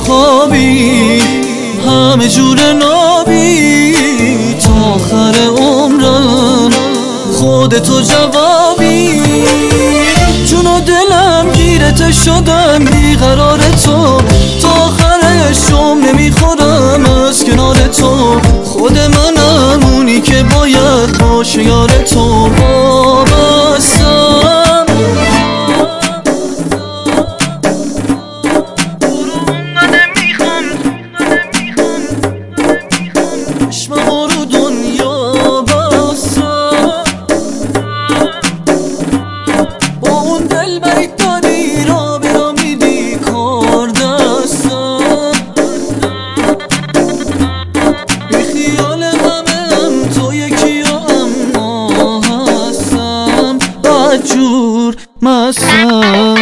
خوابی همه جور نابی تا آخر عمرم خودتو جوابی. جون و دلم گیرت شدم بیقرار تو، تا آخرشم نمیخورم از کنار تو. خود منم اونی که باید باشه یار تو. وابستم چشمم رو دنیا بستم، با اون دل برید داری را برا میدی کار دستم. بی خیال همه تو یکی اما هستم بدجور مستم.